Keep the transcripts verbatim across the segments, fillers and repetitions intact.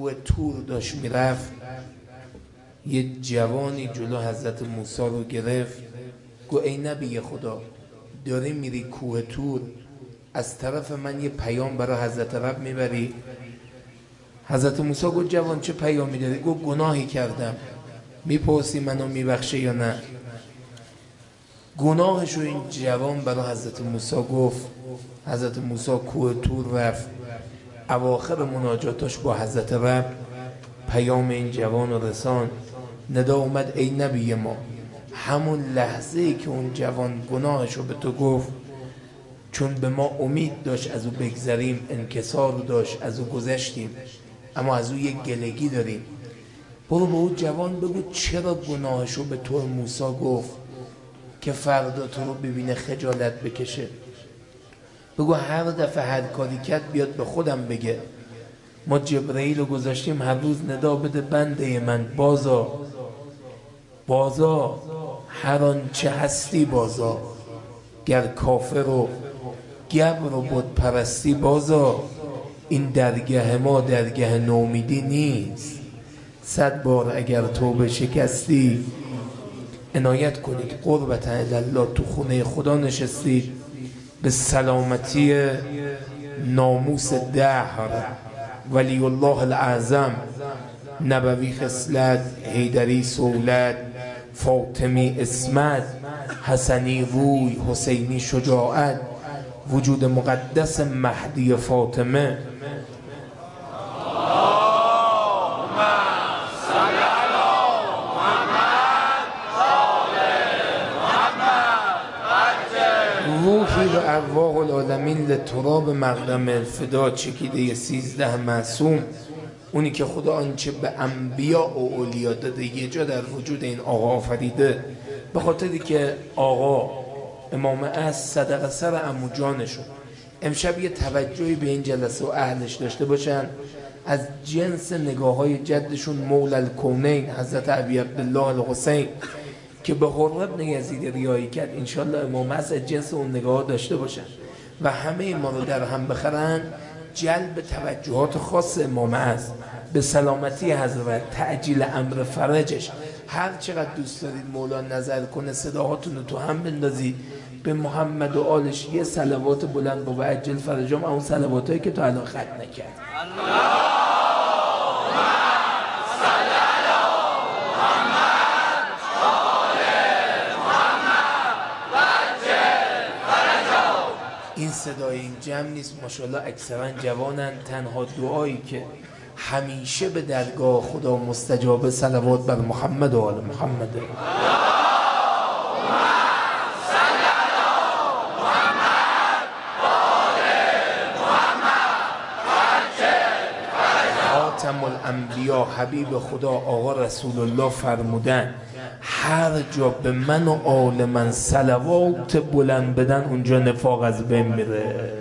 کوه طور داشت میرفت، یه جوانی جلو حضرت موسی رو گرفت، گو ای نبی خدا، داری میری کوه طور، از طرف من یه پیام برای حضرت رب میبری؟ حضرت موسی گو جوان چه پیامی داری؟ گو گناهی کردم، میپرسی منو میبخشه یا نه؟ گناهشو این جوان برای حضرت موسی گفت. حضرت موسی کوه طور رفت، اواخر مناجاتش با حضرت رب پیام این جوان رو رسان. ندا اومد ای نبی ما، همون لحظه ای که اون جوان گناهشو به تو گفت، چون به ما امید داشت از او بگذریم، انکسار داشت از او گذشتیم، اما از او یک گلگی داریم. برو به اون جوان بگو چرا گناهشو به تو موسی گفت که فردا تو رو ببینه خجالت بکشه. بگو هر دفعه هر کاری کرد بیاد به خودم بگه. ما جبرئیل رو گذاشتیم هر روز ندا بده بنده من بازا بازا، هر آنچه هستی بازا، گر کافر و گبر و بت پرستی بازا، این درگه ما درگه نومیدی نیست، صد بار اگر توبه شکستی عنایت کنید قربت الله، تو خونه خدا نشستید، به سلامتی ناموس دهر، ولی الله الاعظم، نبوی خصلت، حیدری سولت، فاطمی اسمت، حسنی روی، حسینی شجاعت، وجود مقدس مهدی فاطمه. روحی و ارواح العالمین لتراب مقدم الفدا، چکیده سیزده معصوم، اونی که خدا آنچه به انبیا و اولیا داده یه جا در وجود این آقا آفریده، به خاطری که آقا امام از صدق سر عمو جانشون. امشب یه توجهی به این جلسه و اهلش داشته باشن، از جنس نگاه های جدشون مولا الکونین حضرت ابی عبدالله الحسین که به حرمت ابن یزید ریایی کرد، انشالله امام از جنس اون نگاه داشته باشن و همه ما رو در هم بخرن، جلب توجهات خاص امام از به سلامتی حضرت، تعجیل امر فرجش. هر چقدر دوست دارید مولا نظر کنه، صداهاتون رو تو هم بندازید به محمد و آلش یه صلوات بلند با عجل فرجام، اون صلواتایی که تو الان ختم نکرد. این صدای این جمع نیست، ماشاءالله اکثرا جوانن. تنها دعایی که همیشه به درگاه خدا مستجابه صلوات بر محمد و آل محمد. خاتم الانبیا حبیب خدا آقا رسول الله فرمودن هر جا به من و آل من صلوات بلند بدن اونجا نفاق از بین میره.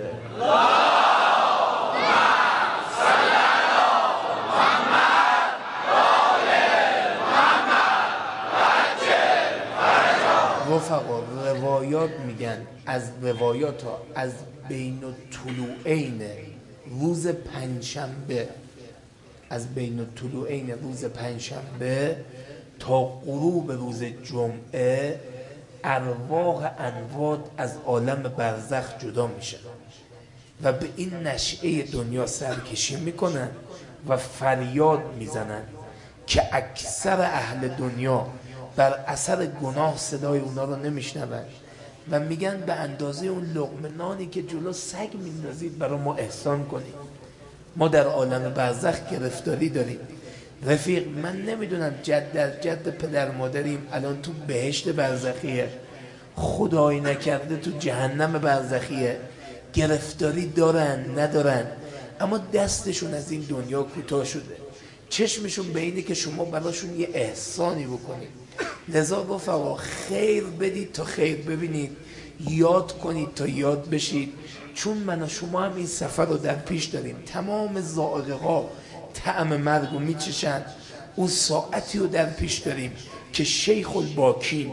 رفقا روایات میگن، از روایات ها از بین الطلوعین روز پنجشنبه، از بین الطلوعین روز پنجشنبه تا غروب روز جمعه ارواح انواد از عالم برزخ جدا میشن و به این نشعه دنیا سرکشی میکنن و فریاد میزنن که اکثر اهل دنیا بر اثر گناه صدای اونا رو نمیشنون و میگن به اندازه اون لقمه نانی که جلو سگ میندازید برای ما احسان کنید. ما در عالم برزخ گرفتاری داریم. رفیق من نمیدونم جد در جد پدر مادریم الان تو بهشت برزخیه، خدایی نکرده تو جهنم برزخیه، گرفتاری دارن ندارن، اما دستشون از این دنیا کوتاه شده، چشمشون به اینه که شما براشون یه احسانی بکنید. لذا رفقا خیر بدید تا خیر ببینید، یاد کنید تا یاد بشید، چون من و شما هم این سفر رو در پیش داریم. تمام ذائقه ها طعم مرگ رو میچشن، اون ساعتی رو در پیش داریم که شیخ الباکین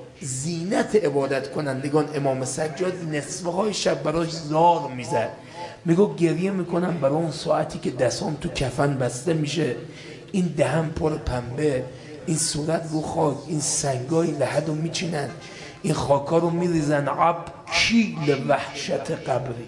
زینت عبادت کنندگان امام سجاد نصفه های شب براش زار میزد میگو گریه میکنم برای اون ساعتی که دستام تو کفن بسته میشه، این دهن پر پنبه، این صورت رو خاک، این سنگای لحد رو میچینن، این خاکا رو میریزن عب کیل وحشت قبری.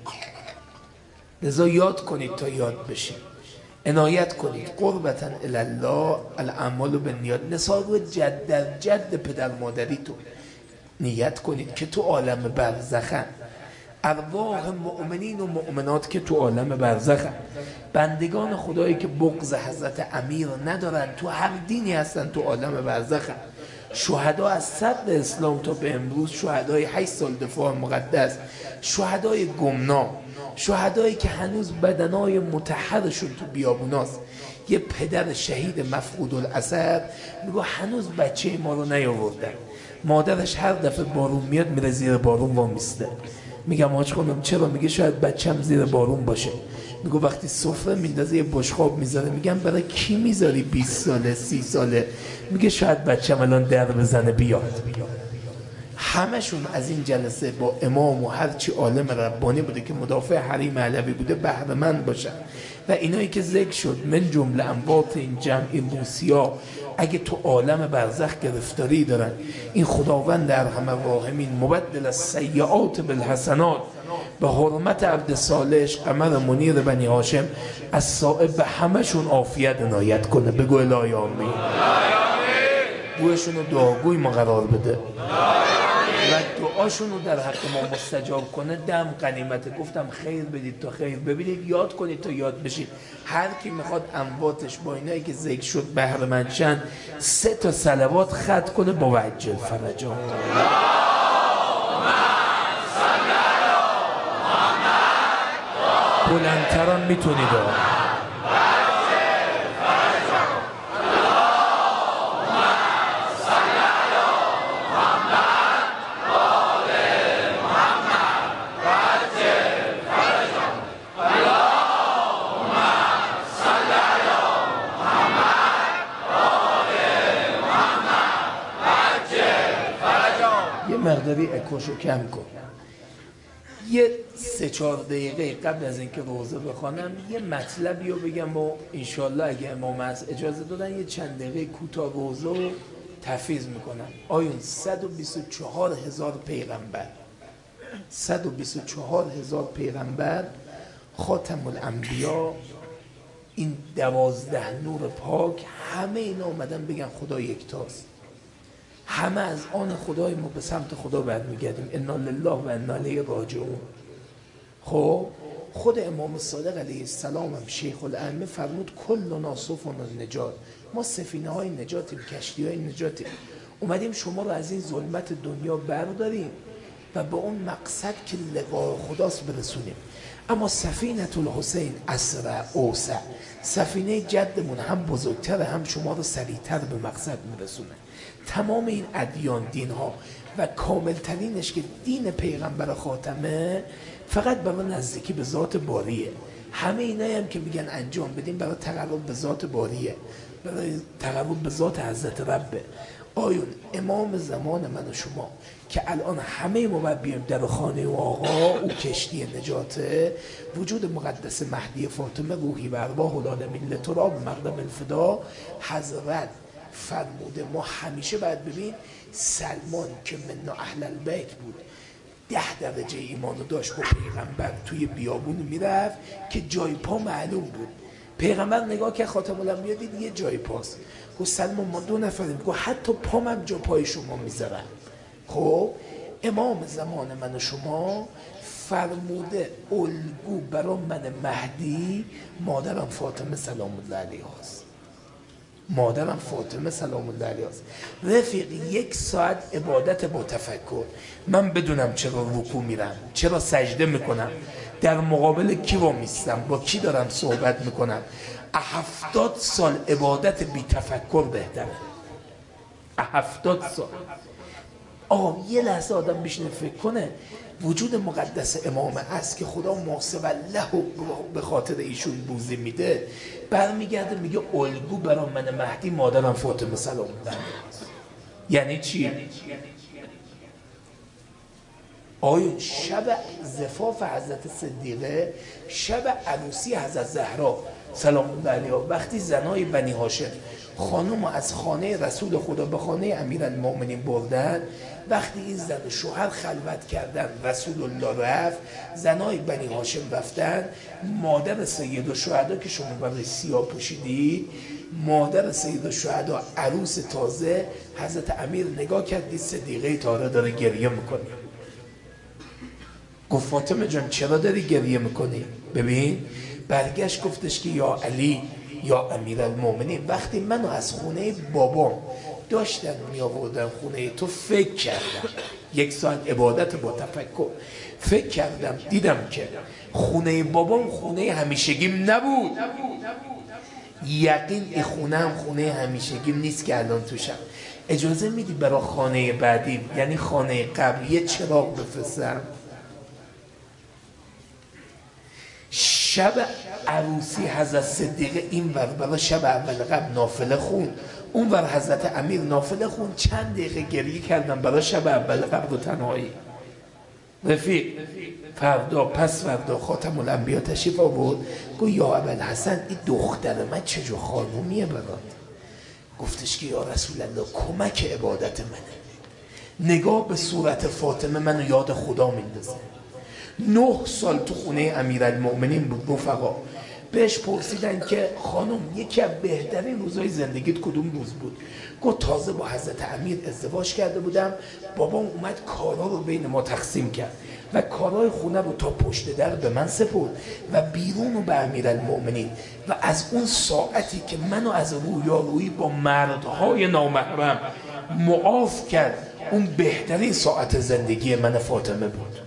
لذا یاد کنید تا یاد بشید، عنایت کنید. قربتن الله الاعمال بالنیات، نثار جد در جد پدر مادری تو نیت کنید که تو عالم برزخن، ارواح مؤمنین و مؤمنات که تو عالم برزخن، بندگان خدایی که بغض حضرت امیر ندارن، تو هر دینی هستن تو عالم برزخن، شهدا از صدر اسلام تا به امروز، شهدای هشت سال دفاع مقدس، شهدای گمنام، شهدایی که هنوز بدنای مطهرشون تو بیابوناست. یه پدر شهید مفقود الاثر میگه هنوز بچه ما رو نیاوردن، مادرش هر دفعه بارون میاد میره زیر بارون وامیسته. میگم حاج خانم چرا؟ میگه شاید بچم زیر بارون باشه. میگه وقتی سفره میندازه یه بشقاب میذاره. میگم برای کی میذاری؟ بیست ساله سی ساله. میگه شاید بچم الان در بزنه بیاد. همشون از این جلسه با امام و هرچی عالم ربانی بوده که مدافع حریم علوی بوده بهره مند باشن. و اینایی که ذکر شد من جمله اموات این جمع موسیا، اگه تو عالم برزخ گرفتاری دارن، این خداوند ارحم الراحمین مبدل السیئات بالحسنات به حرمت عبد صالح قمر منیر بنی هاشم از صائب به همشون عافیت عنایت کنه. بگو الهی آمین. گویشون رو دعاگوی ما قرار بده و دعاشون رو در حق ما مستجاب کنه. دم غنیمته. گفتم خیر بدید تا خیر ببینید، یاد کنید تا یاد بشید. هر کی میخواد امواتش با اینایی که ذکر شد بهره مند شن، سه تا صلوات ختم کنه با وجل فرجا. بلندترم میتونید مقداری اکوشو کم کن. یه سه چهار دقیقه قبل از اینکه روزه بخوانم یه مطلبی رو بگم و انشالله اگه امام از اجازه دادن یه چند دقیقه کوتاه روزه رو تفویض میکنم. آیون صد و بیست و چهار هزار پیغمبر، صد و بیست و چهار هزار پیغمبر، خاتم الانبیا، این دوازده نور پاک، همه اینا اومدن بگن خدا یکتاست. همه از آن خدای ما به سمت خدا برمیگردیم. انا لله و انا الیه راجعون. خب خود امام صادق علیه السلام هم شیخ الائمه فرمود کلنا سفن النجات، ما سفینه های نجاتیم، کشتی های نجاتیم. اومدیم شما رو از این ظلمت دنیا برداریم و به اون مقصد که لقاء خداست برسونیم. اما سفینه الحسین اسرع اوسع، سفینه جدمون هم بزرگتر هم شما رو سریعتر به مقصد میرسونه. تمام این ادیان، دین ها و کاملترینش که دین پیغمبر خاتمه فقط برای نزدیکی به ذات باریه. همه اینایی هم که میگن انجام بدیم برای تقرب به ذات باریه، برای تقرب به ذات حضرت ربه. آیون امام زمان من و شما که الان همه ما باید بیایم در خانه و آقا او کشتی نجاته، وجود مقدس مهدی فاطمه روحی و ارواح العالمین لتراب مقدم الفدا حضرت فرموده. ما همیشه باید ببین سلمان که من اهل البیت بود، ده درجه ایمانو داشت با پیغمبر، توی بیابون میرفت که جای پا معلوم بود. پیغمبر نگاه که خاتم الانبیا دید یه جای پاست، گفت سلمان ما دو نفریم، گفت حتی پام هم جا پای شما میذارم. خب امام زمان من و شما فرموده الگو برای من مهدی مادرم فاطمه سلام الله علیها است. مادرم فاطمه سلام الله علیها است. رفیق یک ساعت عبادت با تفکر، من بدونم چرا رکوع میرم، چرا سجده میکنم، در مقابل کی وامیستم، با کی دارم صحبت میکنم. هفتاد سال عبادت بی تفکر بهتره. هفتاد سال. آقا یه لحظه آدم بشینه فکر کنه وجود مقدس امام است که خدا محاسب له به خاطر ایشون بوزی میده، برمیگرده میگه الگو برای من مهدی مادرم فاطمه سلام الله علیها. یعنی چی؟ آیا شب زفاف حضرت صدیقه، شب عروسی حضرت زهرا سلام الله علیها، وقتی زنای بنی هاشم خانم از خانه رسول خدا به خانه امیرالمؤمنین بردن، وقتی این زن و شوهر خلوت کردن رسول الله رفت، زنای بنی هاشم رفتن، مادر سید الشهدا که شما برای سیاه پوشیدید، مادر سید الشهدا عروس تازه، حضرت امیر نگاه کردید صدیقه طاهره داره گریه میکنه. گفت فاطمه جان چرا داری گریه میکنی؟ ببین برگشت گفتش که یا علی یا امیرالمؤمنین، وقتی منو از خونه بابام داشتن می آوردن خونه تو فکر کردم، یک ساعت عبادت با تفکر، فکر کردم دیدم که خونه بابام خونه همیشگیم نبود، یقین این خونه هم خونه همیشگیم نیست که الان توشم. اجازه میدی برای خانه بعدی یعنی خانه قبل یه چراغ بفرستم؟ شب عروسی حضرت صدیقه این ور برای شب اول قبل نافله خون، اون ور حضرت امیر نافله خون، چند دقیقه گریه کردم برای شب اول قبل و تنهایی. رفیق فردا پس فردا خاتم الانبیا تشریف آورد، گفت یا ابوالحسن این دختر من چجور خانومیه برات؟ گفتش که یا رسول الله کمک عبادت منه، نگاه به صورت فاطمه منو یاد خدا میندازه. نه سال تو خونه امیرالمؤمنین بود. رفقا بهش پرسیدن که خانم یکی از بهترین روزهای زندگیت کدوم روز بود؟ گفت تازه با حضرت امیر ازدواج کرده بودم، بابام اومد کارا رو بین ما تقسیم کرد و کارهای خونه رو تا پشت در به من سپرد و بیرون رو به امیرالمؤمنین، و از اون ساعتی که منو از رویارویی با مردهای نامحرم معاف کرد، اون بهترین ساعت زندگی من فاطمه بود.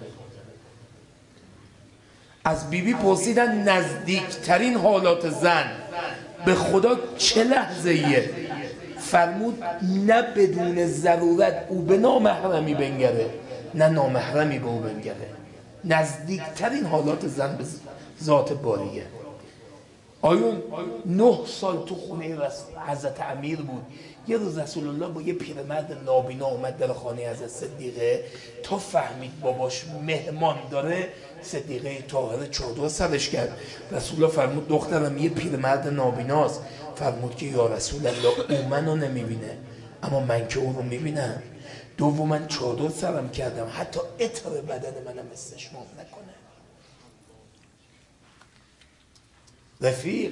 از بیبی پرسیدن نزدیکترین حالات زن به خدا چه لحظه ایه؟ فرمود نه بدون ضرورت او به نامحرمی بنگره، نه نامحرمی به او بنگره. نزدیکترین حالات زن به ذات باریه. آیون نه سال تو خونه حضرت امیر بود. یه روز رسول الله با یه پیرمرد نابینا اومد در خانه حضرت صدیقه، تا فهمید باباش مهمان داره، صدیقه طاهره چادر سرش کرد. رسول الله فرمود دخترم یه پیرمرد نابیناست. فرمود که یا رسول الله او منو نمیبینه اما من که او رو میبینم. دوما چادر سرم کردم حتی عطر بدن منم استشمام نکنه. رفیق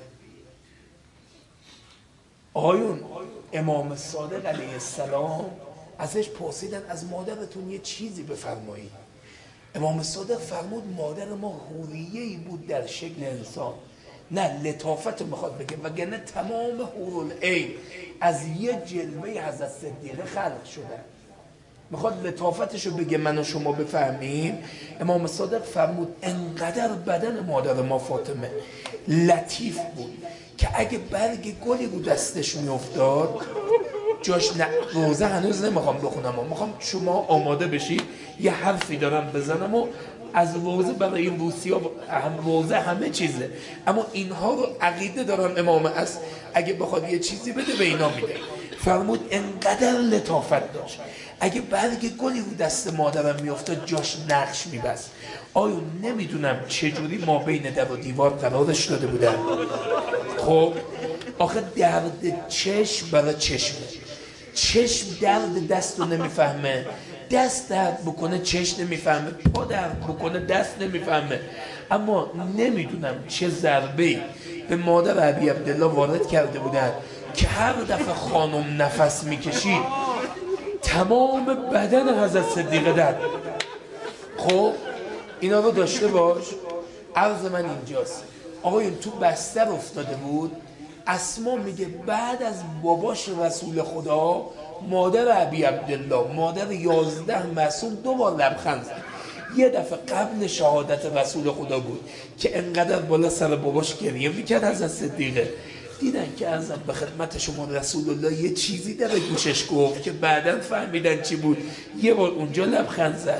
آیون امام صادق علیه السلام ازش پرسیدن از مادرتون یه چیزی بفرمایید. امام صادق فرمود مادر ما حوریه‌ای بود در شکل انسان. نه لطافت رو میخواد بگه، وگرنه تمام حورالعین از یه جلوه حضرت صدیقه خلق شده. میخواد لطافتش رو بگه من و شما بفهمیم. امام صادق فرمود انقدر بدن مادر ما فاطمه لطیف بود که اگه برگ گلی رو دستش میافتاد جاش نه. روزه هنوز نمیخوام بخونم، میخوام شما آماده بشید، یه حرفی دارم بزنم و از روزه برای این روسیا هم روزه همه چیزه، اما اینها رو عقیده دارم امام است اگه بخواد یه چیزی بده به اینا میده. فرمود انقدر لطافت داشت اگه برگ گلی رو دست مادرم میافتاد جاش نقش میبست. آیا نمیدونم چجوری ما بین در و دیوار قرارش داده بودن. خب آخه درد چشم برای چشمه، چشم درد دست رو نمیفهمه، دست درد بکنه چشم نمیفهمه، پا درد بکنه دست نمیفهمه. اما نمیدونم چه ضربه‌ای به مادر ابی عبدالله وارد کرده بودن که هر دفعه خانم نفس میکشید تمام بدن حضرت صدیقه درد. خب اینا رو داشته باش. عرض من اینجاست، آقایون تو بستر افتاده بود. اسما میگه بعد از باباش رسول خدا مادر ابی عبدالله، مادر یازده معصوم، دو بار لبخند زد. یه دفعه قبل شهادت رسول خدا بود که انقدر بالا سر باباش گریه میکرد حضرت صدیقه. دیدن که ازم به خدمت شما رسول الله یه چیزی در گوشش گفت که بعداً فهمیدن چی بود. یه بار اونجا لبخند زد،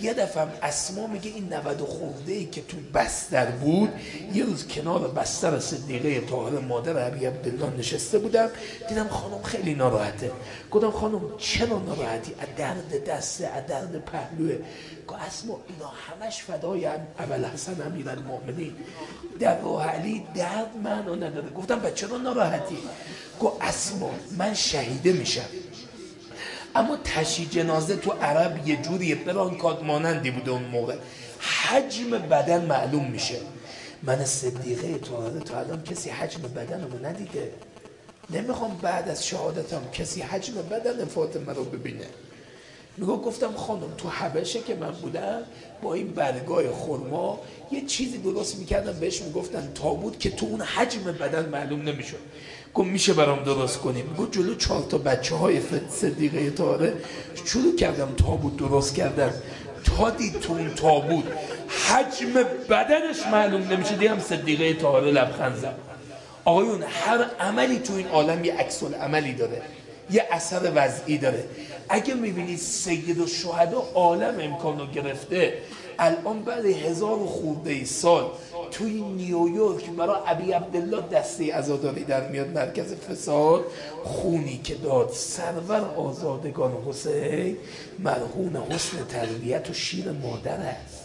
یه دفعه اسما میگه این نود خورده ای که تو بستر بود، یه روز کنار بستر صدیقه طاهره مادر ابی عبدالله نشسته بودم، دیدم خانم خیلی ناراحته. گفتم خانم چرا ناراحتی؟ از درد دسته، از درد پهلوه؟ گفت اسما اینا همش فدای ابوالحسن امیرالمؤمنین، در راه علی درد معنا نداره. گفتم بچه چرا ناراحتی؟ گفت اسما من شهیده میشم، اما تشییع جنازه تو عرب یه جوری برانکات مانندی بوده اون موقع، حجم بدن معلوم میشه. من صدیقه طاهره تا الان کسی حجم بدنمو ندیده، نمیخوام بعد از شهادتم کسی حجم بدن فاطمه رو ببینه. میگو گفتم خانم تو حبشه که من بودم با این برگای خرما یه چیزی درست میکردم، بهش میگفتن تابوت، که تو اون حجم بدن معلوم نمیشد. گفت میشه برام درست کنیم؟ میگو جلو چهار تا بچه های صدیقه طاهره شروع کردم تابوت درست کردن، تا دید تو اون تابوت حجم بدنش معلوم نمیشه، دیدم صدیقه طاهره لبخند زد. آقایون هر عملی تو این عالم یه عکس العملی داره، یه اثر وضعی داره. اگه میبینید سید الشهدا عالم امکان رو گرفته، الان بعد هزار و خورده سال توی نیویورک برای ابی عبدالله دسته عزاداری در میاد، مرکز فساد، خونی که داد سرور آزادگان حسین مرهون حسن تربیت و شیر مادر است.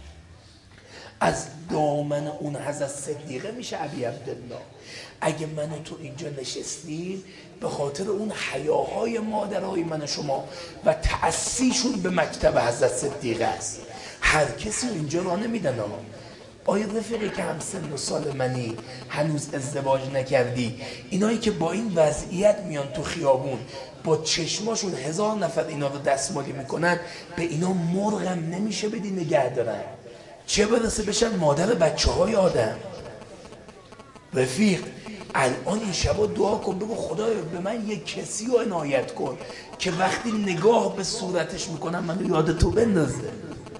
از دامن اون حضرت صدیقه میشه ابی عبدالله. اگه من و تو اینجا نشستیم به خاطر اون حیاهای مادرهای من و شما و تأسیشون به مکتب حضرت صدیقه است. هر کسی اینجا را نمیدن. آیا رفیقی که هم سن و سال منی، هنوز ازدواج نکردی، اینایی که با این وضعیت میان تو خیابون با چشماشون هزار نفر اینا رو دستمالی میکنن، به اینا مرغم نمیشه بدی نگه دارن، چه برسه بشن مادر بچه های آدم؟ رفیق الان این شبا دعا کن، بگو خدایا به من یک کسی رو عنایت کن که وقتی نگاه به صورتش میکنم منو یاد تو بندازه.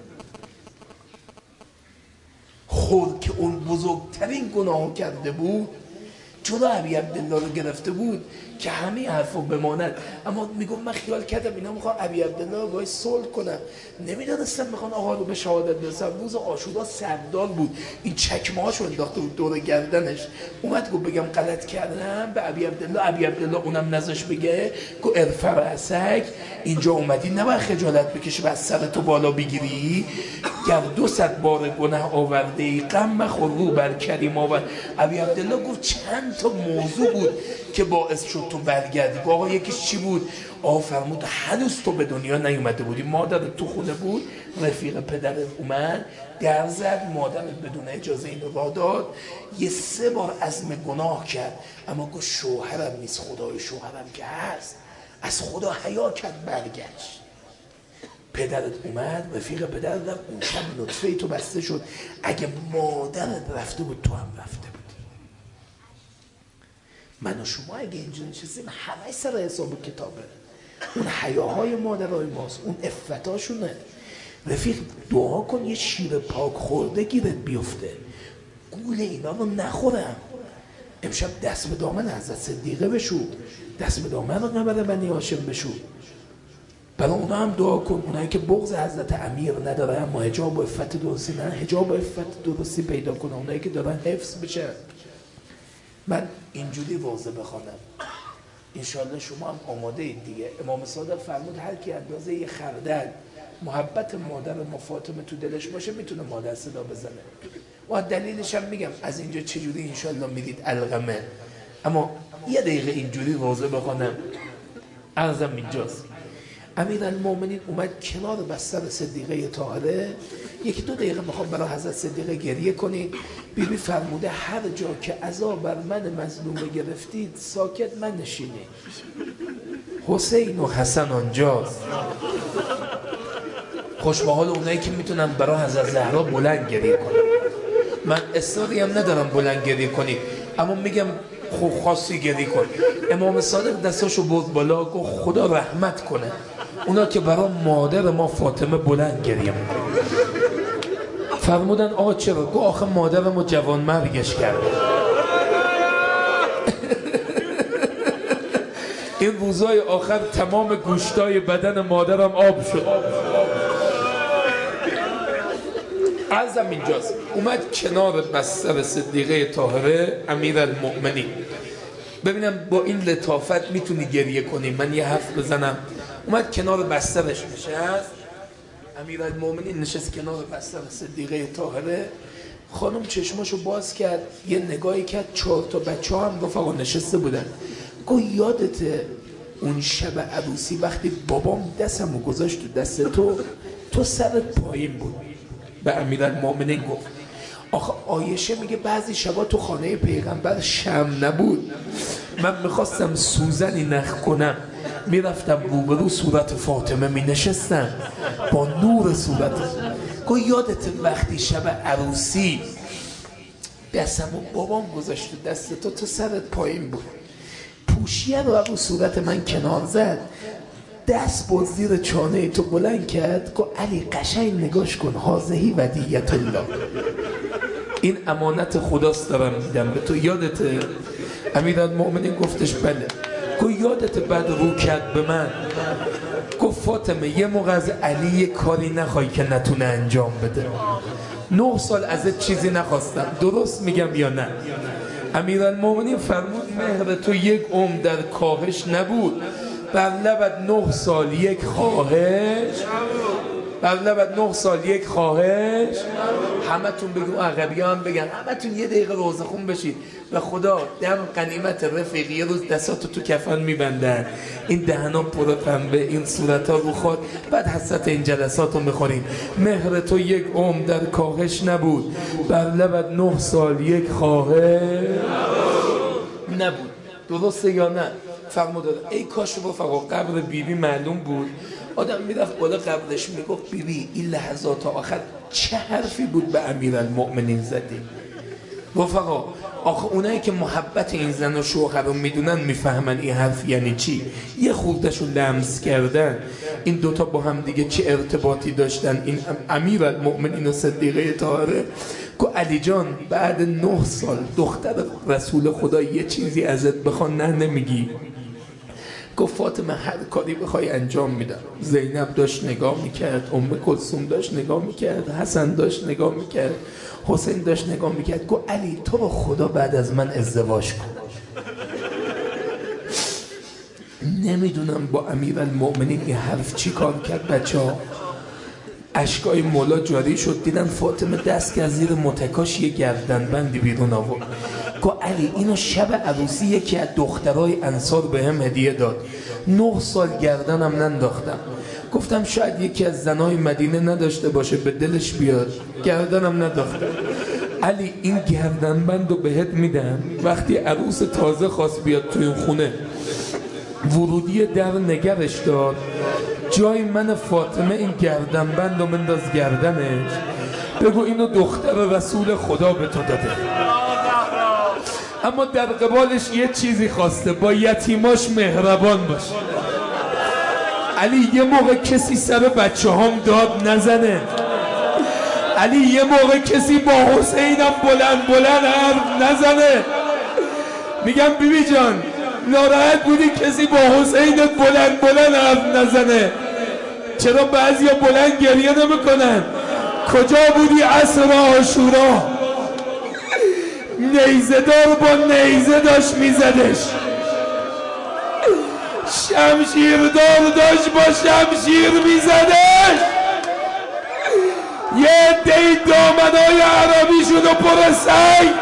خود که اون بزرگترین گناه کرده بود، جلو ابی عبدالله رو گرفته بود که همه حرفو بماند. اما میگم من خیال کردم اینا میخوان ابی عبدالله رو باید صلح کنن، نمیدونستم میخوان آقا رو به شهادت برسن. روز عاشورا سردال بود، این چکمه هاشو انداخته بود دور گردنش، اومد گفت بگم غلط کردم به ابی عبدالله. ابی عبدالله اونم نذاش بگه، گفت ارفع رأسک، اینجا اومدی نباید خجالت بکشی و از سرتو بالا بگیری، گر دو صد بار گناه آورده ای غم مخور رو بر کریم آورد. ابی عبدالله گفت چند تا موضوع بود که باعث شد تو برگردی. آقا یکیش چی بود؟ آقا فرمود هنوز تو به دنیا نیومده بودی، مادرت تو خونه بود، رفیق پدرت اومد در زد، مادرت بدون اجازه این رو داد، یه سه بار عزم گناه کرد، اما گفت شوهرم نیست، خدای شوهرم که هست، از خدا حیا کرد برگشت. پدرت اومد، رفیق پدرت رفت، اون شب نطفه تو بسته شد. اگه مادرت رفته بود تو هم رفته بود. من و شما اگه اینجا نشستیم همه سر حساب کتابه، اون حیاهای مادرهای ماست، اون افتاشونه. رفیق دعا کن یه شیر پاک خورده گیرت بیفته، گول اینا رو نخورم. امشب دست به دامن حضرت صدیقه بشو، دست به دامن قمر بنی هاشم بشو. برای اونا هم دعا کن، اونایی که بغض حضرت امیر نداره اما حجاب و عفت درستی نه، حجاب و عفت درستی پیدا کنه، اونایی که دارن حفظ بشه. من اینجوری واضح بخوانم، انشالله شما هم آماده اید دیگه. امام صادق فرمود هر کی اندازه یه خردل محبت مادر ما فاطمه تو دلش باشه میتونه مادر صدا بزنه. و دلیلش هم میگم از اینجا چجوری انشالله میرید القمه. اما یه دقیقه اینجوری واضح بخوانم، عرضم اینجاست. امیرالمومنین اومد کنار بستر صدیقه طاهره، یکی دو دقیقه میخوام برای حضرت صدیقه گریه کنید. بیبی فرموده هر جا که عذاب بر من مظلومه گرفتید ساکت من نشینید، حسین و حسن آنجاست. خوش به حال اونایی که میتونن برای حضرت زهرا بلند گریه کنن. من اصراری هم ندارم بلند گریه کنید، اما میگم خوب خاصی گریه کن. امام صادق دستاشو برد بالا، گفت خدا رحمت کنه اونا که برای مادر ما فاطمه بلند گریه میکنن. فرمودن آقا چرا؟ گفت آخه مادر ما جوان مرگش کرد. این روزای آخر تمام گوشتای بدن مادرم آب شد. عرضم اینجاست، اومد کنار بستر صدیقه طاهره امیرالمؤمنین. ببینم با این لطافت میتونی گریه کنی، من یه حرف بزنم. اومد کنار بسترش نشست، امیرالمؤمنین نشست کنار بستر صدیقه طاهره. خانم چشماشو باز کرد، یه نگاهی کرد، چهار تا بچه ها هم رفقا نشسته بودن. گفت یادته اون شب عروسی وقتی بابام دستمو گذاشت تو دست تو، تو سرت پایین بود؟ به امیرالمؤمنین گفت آخه عایشه میگه بعضی شبا تو خانه پیغمبر شم نبود، من میخواستم سوزنی نخ کنم، میرفتم روبرو صورت فاطمه مینشستم با نور صورت. گفت یادت وقتی شب عروسی دستمو بابام گذاشت تو دست تو، تو سرت پایین بود، پوشیه رو رو صورت من کنار زد، دست بود زیر چانه تو بلند کرد. گفت علی قشنگ نگاش کن، هازهی ودیعت الله، این امانت خداست دارم میدم به تو، یادته؟ امیرالمؤمنین گفتش بله. گفت یادت بعد رو کرد به من، گفت فاطمه یه موقع از علی یه کاری نخوای که نتونه انجام بده، نه سال ازت چیزی نخواستم، درست میگم یا نه؟ امیرالمؤمنین فرمود مهر تو یک عمر در کاهش نبود، بر لبت نه سال یک خواهش، بر لبت نه سال یک خواهش. همه تون بگو، عقبی هم بگن، همه تون یه دقیقه روزه خون بشید و خدا دم غنیمت رفیقی، یه روز دستاتو تو کفن میبندن، این دهنا پر پنبه، این صورتا رو خود، بعد حسرت این جلساتو میخوریم. مهر تو یک عمر در کاهش نبود، بر لبت نه سال یک خواهش نبود، درسته یا نه؟ فرمود ای کاش رفقا قبر بیبی معلوم بود، آدم میرفت بالا قبرش میگفت بیبی این لحظات آخر چه حرفی بود به امیرالمؤمنین زدی؟ رفقا آخه اونایی که محبت این زن و شوهر رو میدونن میفهمن این حرف یعنی چی. یه خوردشو لمس کردن، این دوتا با هم دیگه چه ارتباطی داشتن. این امیرالمؤمنین و صدیقه طاهره. گفت علی جان بعد نه سال دختر رسول خدا یه چیزی ازت بخوان نه نمیگی؟ گفت فاطمه هر کاری بخوای انجام میدم. زینب داشت نگاه میکرد، ام کلثوم داشت نگاه میکرد، حسن داشت نگاه میکرد، حسین داشت نگاه میکرد. گفت علی تو رو خدا بعد از من ازدواج کن. نمیدونم با امیرالمؤمنین این حرف چی کار کرد. بچه ها اشکای مولا جاری شد، دیدن فاطمه دست که از زیر متکاش یه گردن بندی بیرون آورد. گفت علی اینو شب عروسی یکی از دخترای انصار به هم هدیه داد، نه سال گردنم ننداختم. گفتم شاید یکی از زنای مدینه نداشته باشه به دلش بیاد، گردنم نداختم. علی این گردن بندو بهت میدم، وقتی عروس تازه خواست بیاد تو این خونه ورودی در نگرش داد، جای من فاطمه این گردن بندو منداز گردنش، بگو اینو دختر رسول خدا به تو داده، اما در قبالش یه چیزی خواسته، با یتیماش مهربان باشه. علی یه موقع کسی سر بچه هم داد نزنه. علی یه موقع کسی با حسینم بلند بلند حرف نزنه. میگم بیبی جان ناراحت بودی کسی با حسینت بلند بلند حرف نزنه؟ چرا بعضیا بلند گریه نمیکنن؟ کجا بودی عصر عاشورا؟ نیزه دار با نیزه داشت میزدش، شمشیر دار داشت با شمشیر میزدش. یه دی دامنای عربیشونو پر سنگ.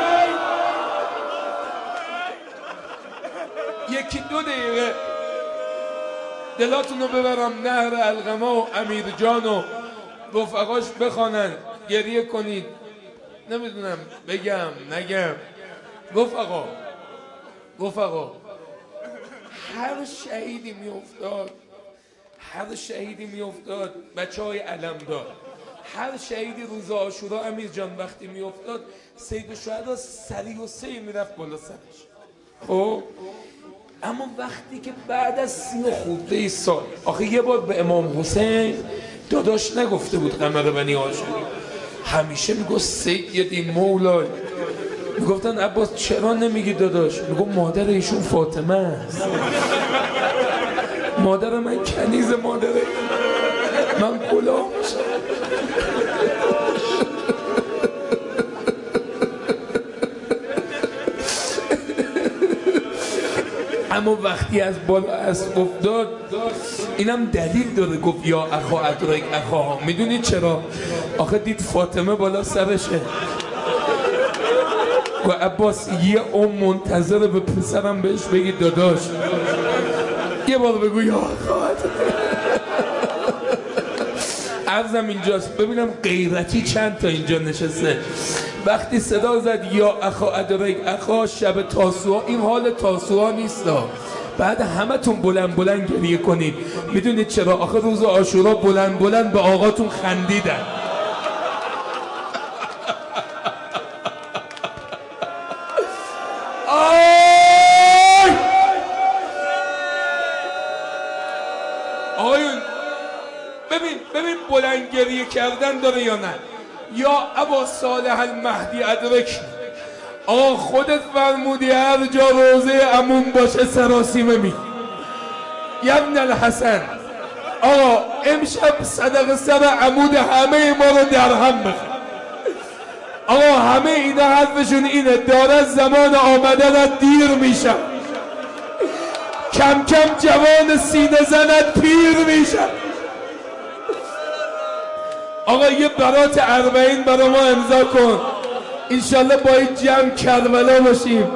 یکی دو دقیقه دلاتونو ببرم نهر القمه و امیر جان و رفقاش بخوانن، گریه کنید. نمیدونم بگم نگم. رفقا رفقا هر شهیدی میافتاد، هر شهیدی میافتاد بچه های علمدار، هر شهیدی روز عاشورا امیر جان وقتی میافتاد سید الشهدا سری و سی میرفت بالا سرش. خب اما وقتی که بعد از سی و خورده سال، آخه یه بار به امام حسین داداش نگفته بود قمر بنی هاشمی، همیشه میگفت سیدی مولای. میگفتن عباس چرا نمیگی داداش؟ میگفت مادر ایشون فاطمه است، مادر من کنیز مادره، من غلامش. اما وقتی از بالا اسب افتاد اینم دلیل داره گفت یا اخا ادرک اخاها. میدونید چرا؟ آخه دید فاطمه بالا سرشه و عباس یه عمر منتظر به پسرم بهش بگی داداش یه بار بگو یا اخا عرضم اینجاست ببینم غیرتی چند تا اینجا نشسته. وقتی صدا زد یا اخا ادرک اخا شب تاسوعا، این حال تاسوعا نیست، بعد همه تون بلند بلند گریه کنید. میدونید چرا؟ آخه روز عاشورا بلند بلند به آقاتون خندیدن. آقایون ببین ببین بلند گریه کردن داره یا نه؟ یا ابا صالح المهدی ادرک، آقا خودت فرمودی هر جا روزه عموم باشه سراسیمه می. یبن الحسن آقا امشب صدق سر عمود همه ما رو درهم بخون. آقا همه اینا حرفشون اینه داره زمان آمدنت دیر میشه، کم کم جوان سینه زنت پیر میشه. آقا یه برات اربعین برای ما امضا کن، انشالله با این جمع کربلا باشیم.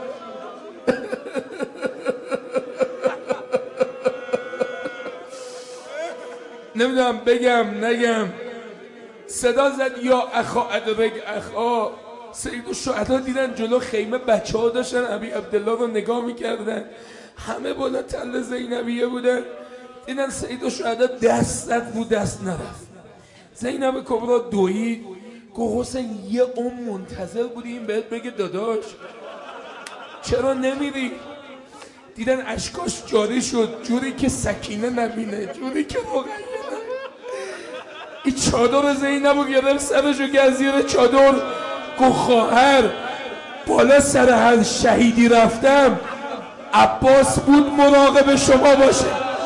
نمیدونم بگم نگم. صدا زد یا اخا ادرک اخا. سید الشهدا دیدن جلو خیمه بچه ها داشتن ابی عبدالله رو نگاه میکردن، همه بالا تل زینبیه بودن. دیدن سید الشهدا دستت بود دست نرفت. زینب کبرا دوید گفت حسین یه عمر منتظر بودی این بهت بگه داداش چرا نمیری؟ دیدن اشکاش جاری شد، جوری که سکینه نبینه، جوری که رقیه نبینه. این چادر زینبو گرفت سرشو که از زیر چادر گفت خواهر بالا سر هر شهیدی رفتم عباس بود مراقب شما باشه.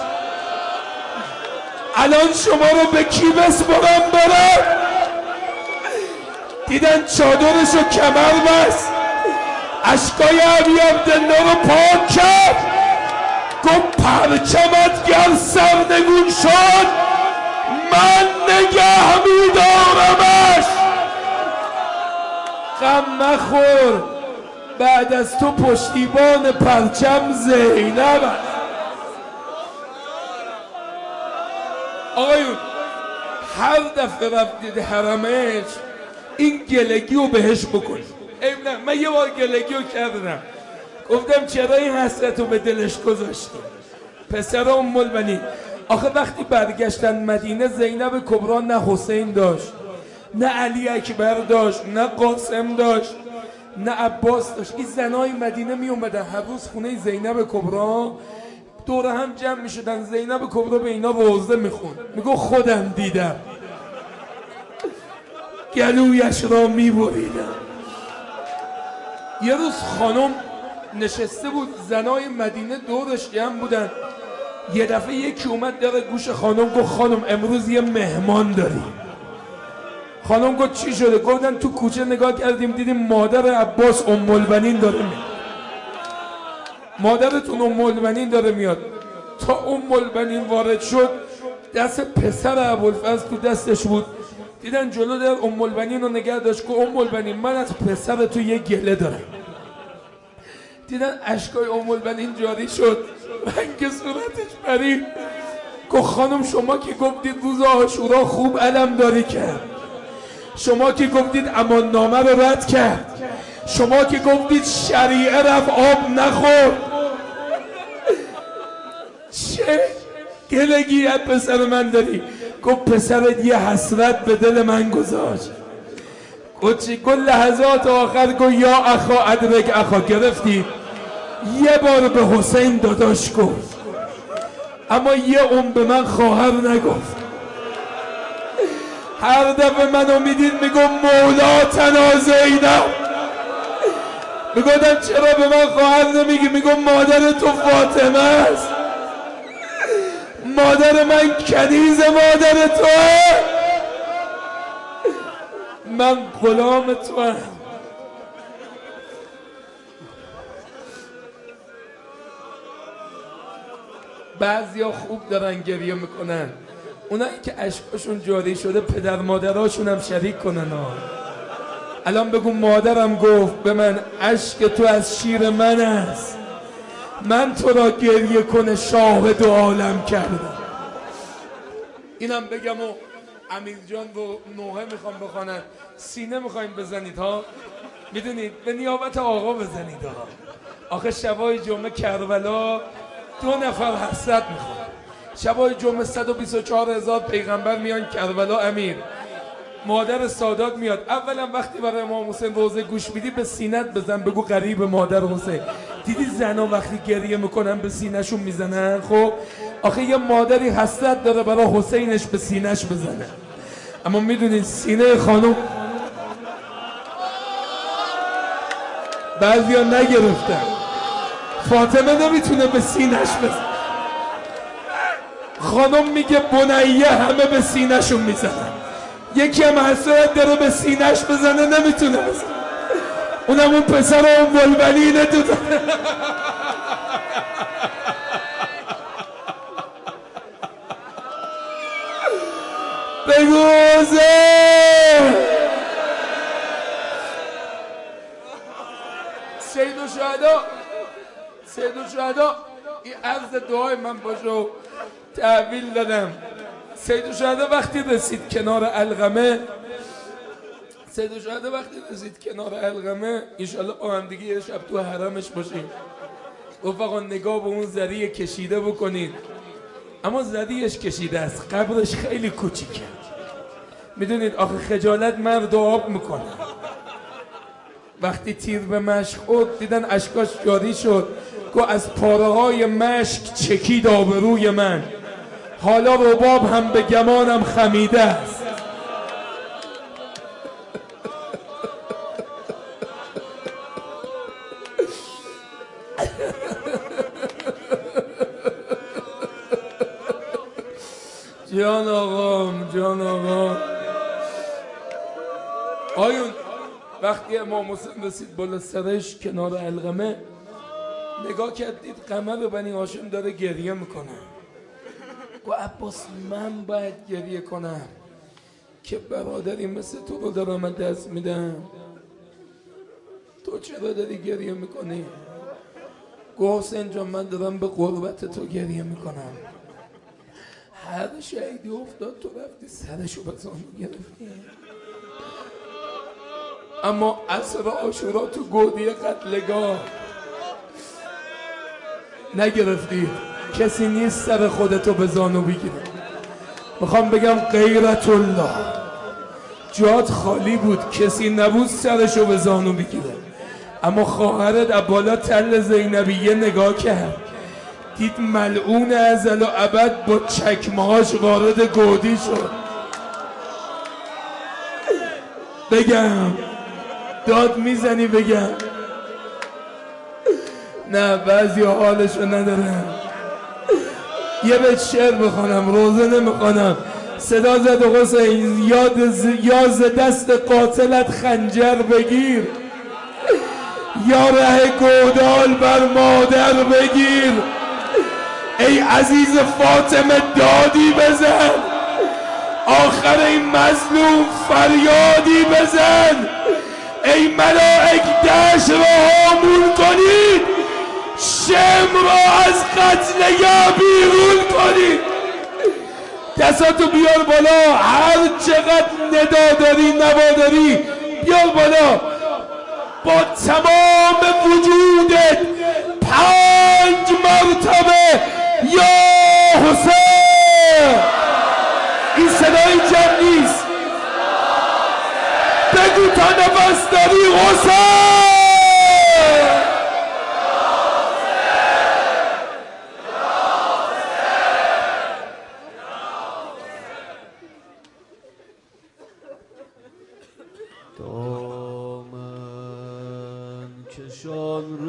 الان شما رو به کی بسپرم برم؟ دیدن چادرشو کمر بست، اشکای ابی عبدالله رو پاک کرد، گفت پرچمت گر سرنگون شد من نگه میدارمش. غم مخور بعد از تو پشتیبان پرچم زینب. آقایون هر دفعه رفتید حرمش این گلگی رو بهش بکنید. نه من یه بار گلگی رو کردم، گفتم چرا این حسرت رو به دلش گذاشتی؟ پسر ام البنین آخه وقتی برگشتن مدینه زینب کبرا نه حسین داشت، نه علی اکبر داشت، نه قاسم داشت، نه عباس داشت. این زنای مدینه می اومدن هر روز خونه زینب کبرا دور هم جمع می شدن. زینب کبرا به اینا روزه می خوند، می گفت خودم دیدم، گلویش را می بریدم. یه روز خانم نشسته بود، زنای مدینه دورش جمع بودن. یه دفعه یکی اومد در گوش خانم گفت خانم امروز یه مهمان داری. خانم گفت چی شده؟ گفتن تو کوچه نگاه کردیم دیدیم مادر عباس ام البنین داره میاد. مادرتون ام البنین داره میاد. تا ام البنین وارد شد دست پسر ابوالفضل تو دستش بود. دیدن جلو در ام البنین رو نگه داشت. گفت ام البنین من از پسر تو یه گله دارم. دیدن اشکای ام البنین جاری شد، رنگ صورتش پرید. گفت خانم شما که گفتید روز عاشورا خوب علم داری کرد، شما که گفتید امان نامه رو رد کرد، شما که گفتید شریعه رفت آب نخورد، چه گلگی از پسر من داری؟ گفت پسرت یه حسرت به دل من گذاشت. گفت چی؟ گفت لحظات آخر گفت یا اخا ادرک اخا. گرفتی یه بار به حسین داداش گفت، اما یه عمر به من خواهر نگفت. هر دفعه منو میدید میگم مولاتنا زینب. میگفتم چرا به من خواهر نمیگی؟ میگم مادر تو فاطمه است، مادر من کنیز مادر توه، من غلام توام. بعضیا خوب دارن گریه میکنن، اونایی که اشکاشون جاری شده پدر مادراشون هم شریک کنن ها. الان بگو مادرم گفت به من اشک تو از شیر من است، من تو را گریه کنه شاهد عالم کردم. اینم بگم و امیر جان و نوحه میخوام بخوانن. سینه میخوایم بزنید ها، میدونید به نیابت آقا بزنید ها. آخه شبای جمعه کربلا دو نفر حسرت میخوان. شبای جمعه صد و بیست و چهار هزار پیغمبر میان کربلا. امیر مادر سادات میاد. اولا وقتی برای امام حسین روزه گوش میدی به سینت بزن، بگو قریب مادر حسین. دیدی زنا وقتی گریه میکنن به سینه‌شون میزنن؟ خب آخه یه مادری حسرت داره برای حسینش به سینه‌ش بزنه. اما میدونید سینه خانم بعضیا نگرفتن، فاطمه نمیتونه به سینه‌ش بزنه. خانم میگه بنیه همه به سینه‌شون میزنن، یکی هم حسرت داره به سینه‌ش بزنه نمیتونه بزنه، اونم اون پسر اون ولولینه تو داره. بگوزه سید الشهدا، سید الشهدا این عرض دعای من باشه تحویل دادم. سید الشهدا وقتی رسید کنار علقمه، سید الشهدا وقتی رسید کنار علقمه، انشالله با هم دیگه یه شب تو حرمش باشیم، رفقا نگاه به اون ذریع کشیده بکنید. اما ذریعش کشیده است، قبرش خیلی کوچیکه. میدونید آخه خجالت مرد آب میکنه. وقتی تیر به مشک خورد دیدن اشکاش جاری شد، گو از پاره های مشک چکید آبروی من، حالا رباب هم به گمانم خمیده است. جان آقام، جان آقام. آیون وقتی امام حسین رسید بالا سرش کنار علقمه، نگاه کرد دید قمر بنی هاشم داره گریه میکنه. گو عباس من باید گریه کنم که برادری مثل تو رو دارم من دست میدم، تو چرا داری گریه میکنی؟ گو حسین جان من دارم به قربت تو گریه میکنم. هر شهیدی افتاد تو رفتی سرشو به زانو گرفتی، اما عصر عاشورا تو گودی قتلگاه نگرفتی. کسی نیست سر خودتو به زانو بگیره. میخوام بگم غیرت الله جات خالی بود، کسی نبود سرشو به زانو بگیره. اما خواهرت عبالا تل زینبیه نگاه کرد، دید ملعون ازل و ابد با چکمهاش وارد گودی شد. بگم داد میزنی بگم؟ نه بعضی حالشو ندارم. یه بیت شعر بخونم، روزه نمیخونم. صدا زد حسین یاد ز... یاز دست قاتلت خنجر بگیر، یا ره گودال بر مادر بگیر. ای عزیز فاطمه دادی بزن، آخر این مظلوم فریادی بزن. ای ملائک دشت را هامون کنید، شم را از قتلگاه بیرون کنید. دستاتو بیار بالا، هر چقدر ندا داری نوا داری بیار بالا. با تمام وجودت پنج مرتبه یا حسین. این صدای جمع نیست، بگو تا نفس داری حسین. دامن کشان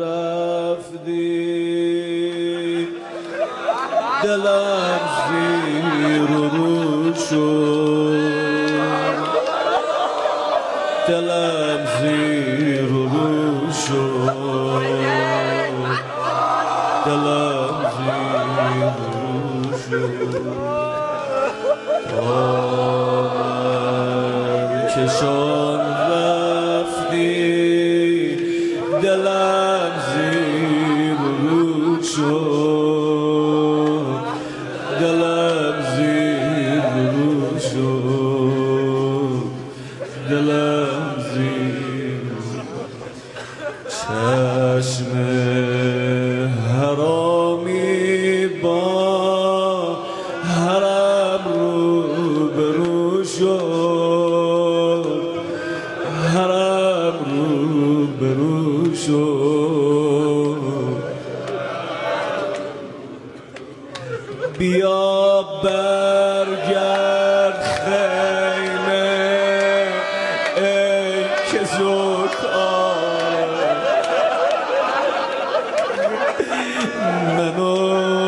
رفتی، دلم زیر و رو شد، دلم زیر و رو شد، دلم زیر رو شد کشان رفتی دلم زیر رو شد دلم زیر رو شد دلم زیر چشم حرامی با حرم رو برو شد حرم رو برو شد بیا برگرد خیمه ای که زکار منو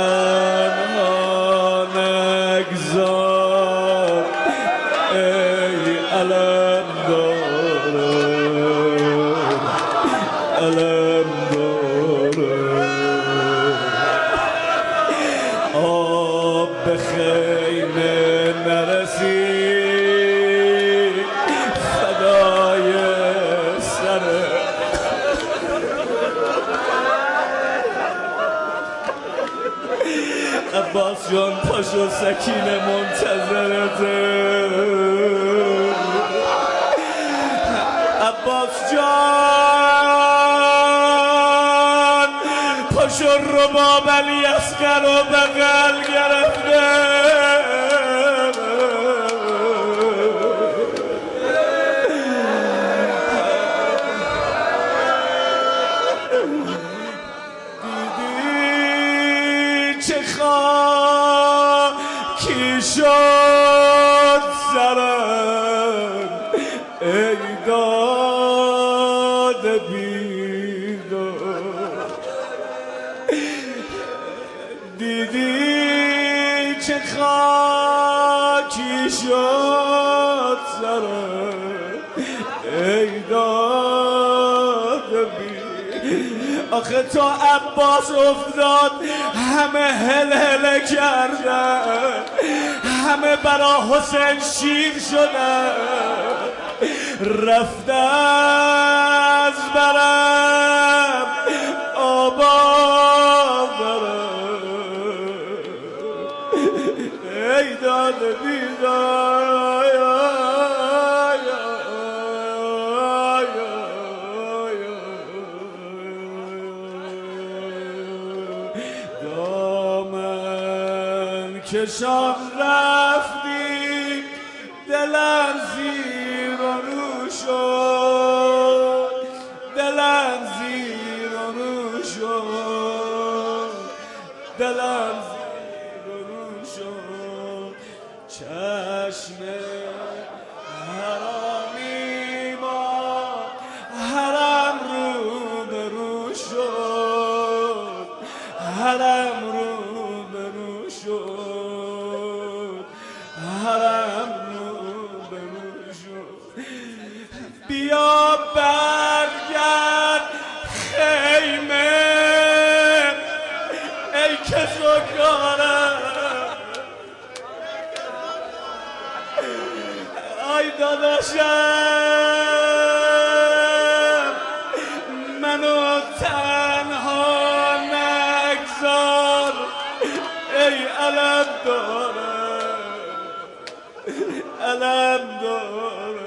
تنها نگذار ای علم دارم علم دارم آب به خیمه نرسید فدای سر عباس جان پاشو سکینه منتظرته عباس جان پاشو رباب علی اصغر و بغل گرفته دیدی چه خاکی شد سرم ای داد بیدار دیدی چه خاکی شد سرم ای داد بیدار آخه تا عباس افتاد همه هل هل کردن همه برا حسین شیر شدن رفته از برم آباد برم ای داد بیدار دامن کشان رفتی دلم زیر رو شد دلم زیر رو شد دلم زیر رو شد چشم حرامی ما حرم رو برو شد حرم رو برو شد حرم رو برو شد بیا برگرد خیمه ای که زکارم آی داداشم منو تنها نگذار ای علم دارم علم دارم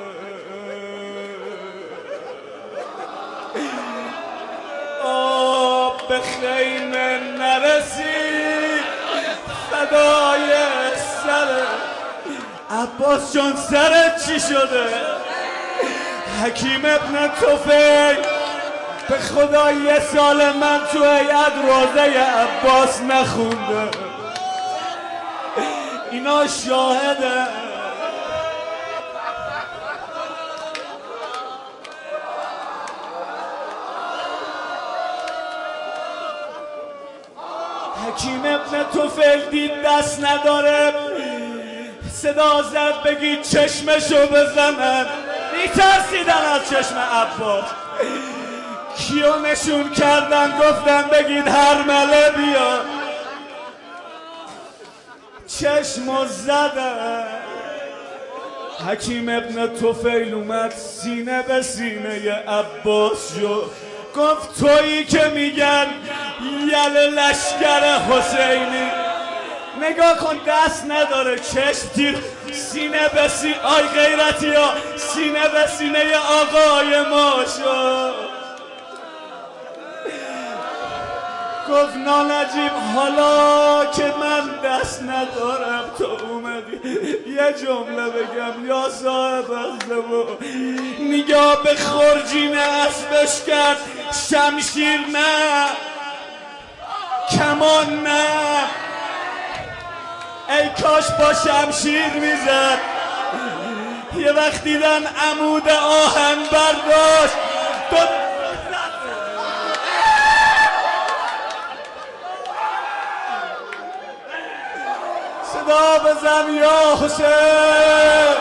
آب به خیمه نرسید فدای سر عباس جان سرت چی شده حکیم ابن طفیل به خدا یه سال من تو هیئت روزه عباس نخونده اینا شاهده حکیم ابن طفیل دید دست نداره صدا زد بگید چشمشو بزنن میترسیدن از چشم عباس کیو نشون کردن گفتن بگید هرمله بیا چشم زدن. حکیم ابن طفیل اومد سینه به سینه عباس شد، گفت تویی که میگن یل لشکر حسینی. نگاه کن دست نداره، چشم تیر، سینه به سینه، آی غیرتی ها، سینه به سینه آقای ما شد. گفت نانجیب حالا که من دست ندارم تو اومدی یه جمله بگم یا صاحب ازدبو. نگاه به خورجین اسبش کرد، شمشیر نه، کمان نه، ای کاش با شمشیر میزد. یه وقت دیدن عمود آهن برداشت تو صدا بزن یا حسین،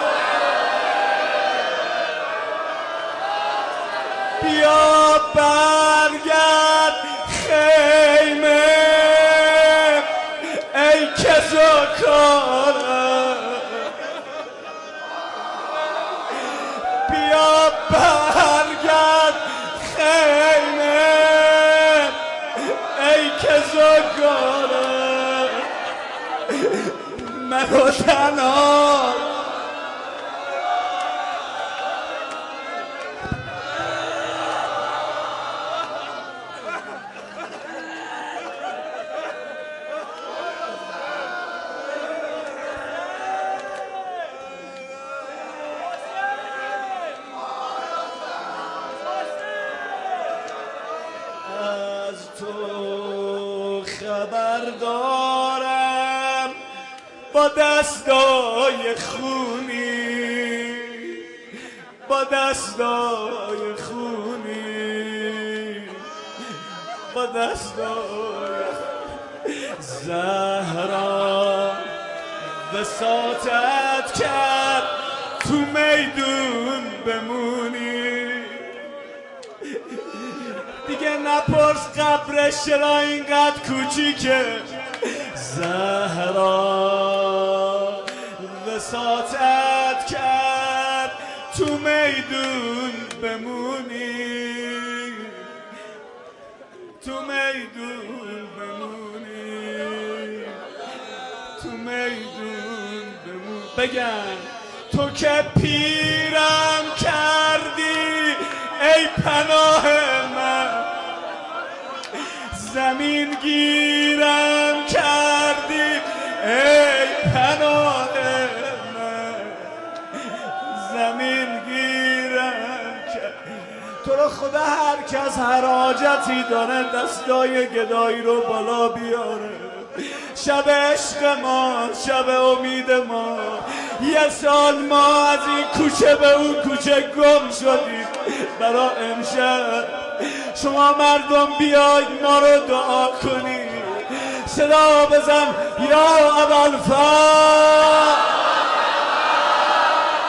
بیا برگرد خیمه ای کسو کاره، بیا برگرد خیمه ای کسو کاره، منو تنها از تو خبر دارم با دستای خونی، با دستای خونی، با دستای زهرا وساطت کرد تو میدون بمونی. دیگه نپرس قبرش چرا اینقدر کوچیکه، زهرا وساطت کرد تو میدون بمونی، تو میدون بمونی، تو میدون بمونی. بگن تو که پیرم کردی ای پناه من، زمین گیرم کردی ای پناه من، زمین گیرم کردی. تو رو خدا هر کس هر حاجتی داره دستای گدایی رو بالا بیاره. شب عشق ما، شب امید ما، یه سال ما از این کوچه به اون کوچه گم شدیم برا امشب. شما مردم بیاید ما رو دعا کنید، صدا بزن یا ابوالفضل.